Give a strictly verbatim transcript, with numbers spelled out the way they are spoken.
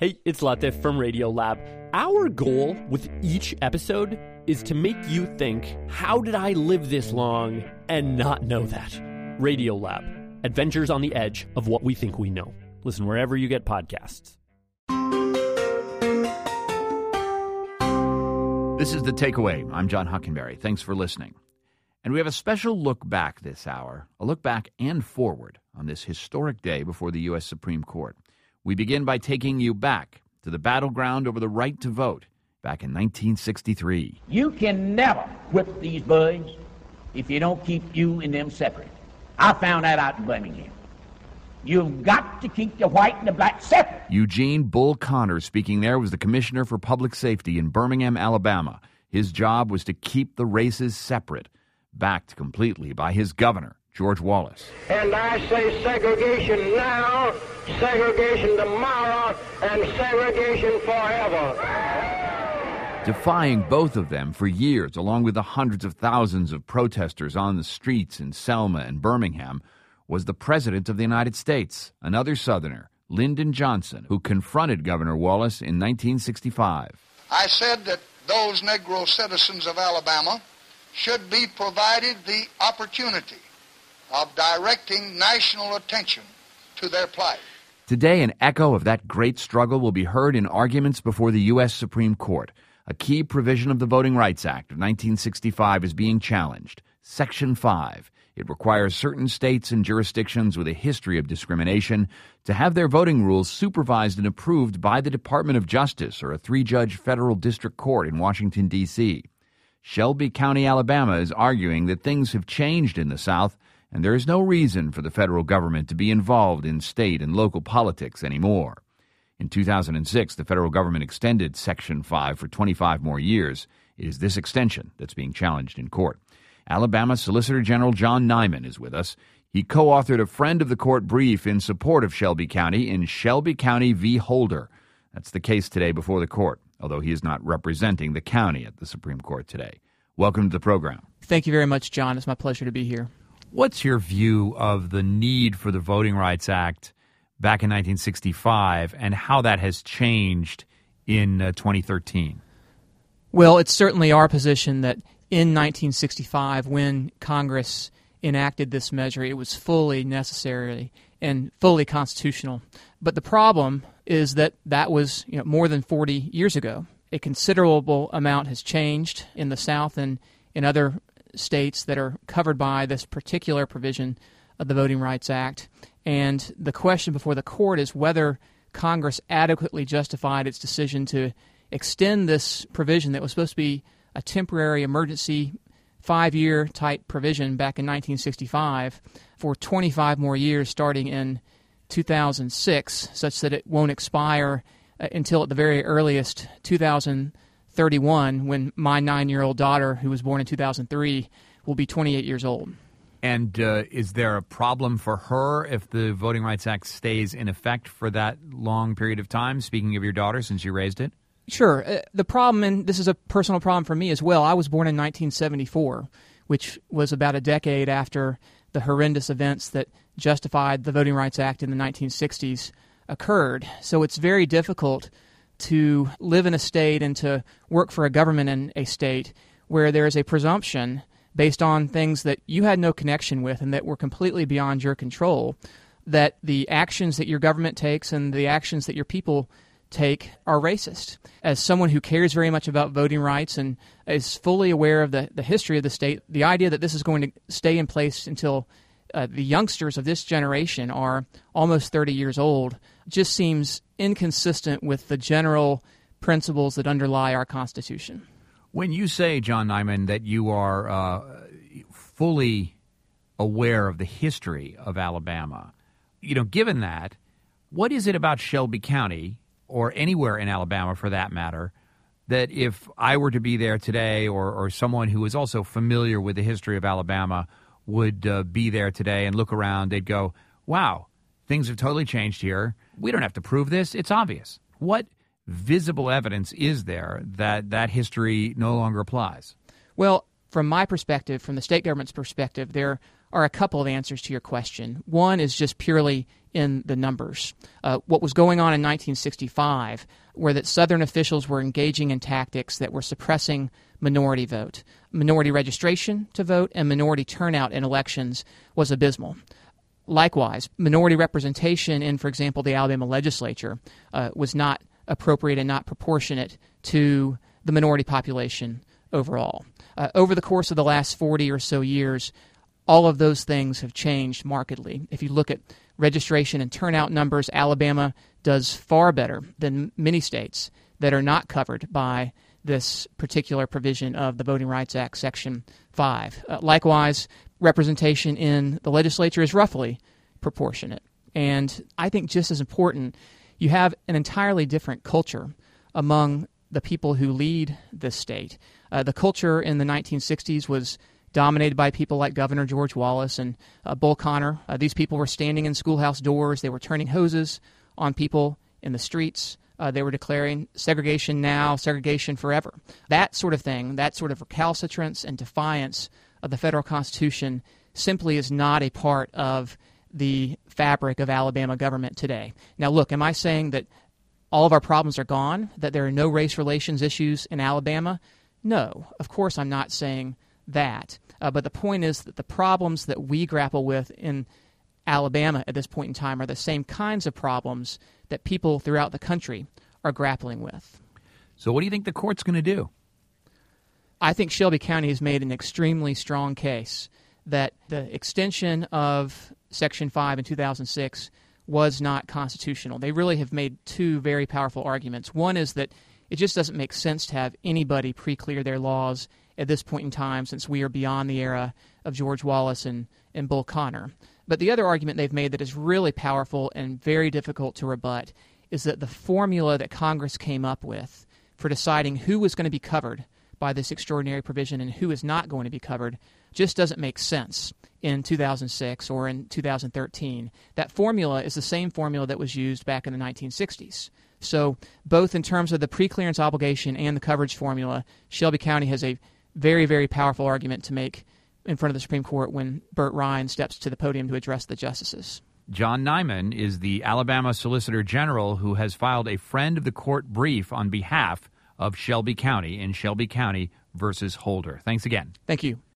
Hey, it's Latif from Radiolab. Our goal with each episode is to make you think, how did I live this long and not know that? Radiolab, adventures on the edge of what we think we know. Listen wherever you get podcasts. This is The Takeaway. I'm John Hockenberry. Thanks for listening. And we have a special look back this hour, a look back and forward on this historic day before the U S Supreme Court. We begin by taking you back to the battleground over the right to vote back in nineteen sixty-three. You can never whip these boys if you don't keep you and them separate. I found that out in Birmingham. You've got to keep the white and the black separate. Eugene Bull Connor speaking there was the Commissioner for Public Safety in Birmingham, Alabama. His job was to keep the races separate, backed completely by his governor, George Wallace. And I say segregation now, segregation tomorrow, and segregation forever. Defying both of them for years, along with the hundreds of thousands of protesters on the streets in Selma and Birmingham, was the President of the United States, another Southerner, Lyndon Johnson, who confronted Governor Wallace in nineteen sixty-five. I said that those Negro citizens of Alabama should be provided the opportunity of directing national attention to their plight. Today, an echo of that great struggle will be heard in arguments before the U S Supreme Court. A key provision of the Voting Rights Act of nineteen sixty-five is being challenged. Section five. It requires certain states and jurisdictions with a history of discrimination to have their voting rules supervised and approved by the Department of Justice or a three-judge federal district court in Washington, D C Shelby County, Alabama is arguing that things have changed in the South and there is no reason for the federal government to be involved in state and local politics anymore. In two thousand six, the federal government extended Section five for twenty-five more years. It is this extension that's being challenged in court. Alabama Solicitor General John Nyman is with us. He co-authored a friend of the court brief in support of Shelby County in Shelby County v. Holder. That's the case today before the court, although he is not representing the county at the Supreme Court today. Welcome to the program. Thank you very much, John. It's my pleasure to be here. What's your view of the need for the Voting Rights Act back in nineteen sixty-five and how that has changed in uh, twenty thirteen? Well, it's certainly our position that in nineteen sixty-five, when Congress enacted this measure, it was fully necessary and fully constitutional. But the problem is that that was, you know, more than forty years ago. A considerable amount has changed in the South and in other states that are covered by this particular provision of the Voting Rights Act. And the question before the court is whether Congress adequately justified its decision to extend this provision that was supposed to be a temporary emergency five-year type provision back in nineteen sixty-five for twenty-five more years starting in two thousand six, such that it won't expire uh, until at the very earliest two thousand thirty-one, when my nine-year-old daughter, who was born in two thousand three, will be twenty-eight years old. And uh, is there a problem for her if the Voting Rights Act stays in effect for that long period of time, speaking of your daughter, since you raised it? Sure. Uh, the problem, and this is a personal problem for me as well, I was born in nineteen seventy-four, which was about a decade after the horrendous events that justified the Voting Rights Act in the nineteen sixties occurred. So it's very difficult to live in a state and to work for a government in a state where there is a presumption based on things that you had no connection with and that were completely beyond your control, that the actions that your government takes and the actions that your people take are racist. As someone who cares very much about voting rights and is fully aware of the, the history of the state, the idea that this is going to stay in place until uh, the youngsters of this generation are almost thirty years old just seems inconsistent with the general principles that underlie our Constitution. When you say, John Nyman, that you are uh, fully aware of the history of Alabama, you know, given that, what is it about Shelby County, or anywhere in Alabama for that matter, that if I were to be there today, or, or someone who is also familiar with the history of Alabama would uh, be there today and look around, they'd go, wow, things have totally changed here. We don't have to prove this. It's obvious. What visible evidence is there that that history no longer applies? Well, from my perspective, from the state government's perspective, there are a couple of answers to your question. One is just purely in the numbers. Uh, what was going on in nineteen sixty-five, where that Southern officials were engaging in tactics that were suppressing minority vote, minority registration to vote, and minority turnout in elections, was abysmal. Likewise, minority representation in, for example, the Alabama legislature uh, was not appropriate and not proportionate to the minority population overall. Uh, over the course of the last forty or so years, all of those things have changed markedly. If you look at registration and turnout numbers, Alabama does far better than many states that are not covered by this particular provision of the Voting Rights Act, Section five. Uh, likewise, representation in the legislature is roughly proportionate. And I think just as important, you have an entirely different culture among the people who lead this state. Uh, the culture in the nineteen sixties was dominated by people like Governor George Wallace and uh, Bull Connor. Uh, these people were standing in schoolhouse doors. They were turning hoses on people in the streets. Uh, they were declaring segregation now, segregation forever. That sort of thing, that sort of recalcitrance and defiance of the federal Constitution simply is not a part of the fabric of Alabama government today. Now, look, am I saying that all of our problems are gone, that there are no race relations issues in Alabama? No, of course I'm not saying that. Uh, but the point is that the problems that we grapple with in Alabama at this point in time are the same kinds of problems that people throughout the country are grappling with. So what do you think the court's going to do? I think Shelby County has made an extremely strong case that the extension of Section five in two thousand six was not constitutional. They really have made two very powerful arguments. One is that it just doesn't make sense to have anybody pre-clear their laws at this point in time, since we are beyond the era of George Wallace and, and Bull Connor. But the other argument they've made that is really powerful and very difficult to rebut is that the formula that Congress came up with for deciding who was going to be covered by this extraordinary provision and who is not going to be covered just doesn't make sense in two thousand six or in two thousand thirteen. That formula is the same formula that was used back in the nineteen sixties. So both in terms of the preclearance obligation and the coverage formula, Shelby County has a very, very powerful argument to make in front of the Supreme Court when Burt Ryan steps to the podium to address the justices. John Nyman is the Alabama Solicitor General who has filed a friend of the court brief on behalf of Shelby County in Shelby County versus Holder. Thanks again. Thank you.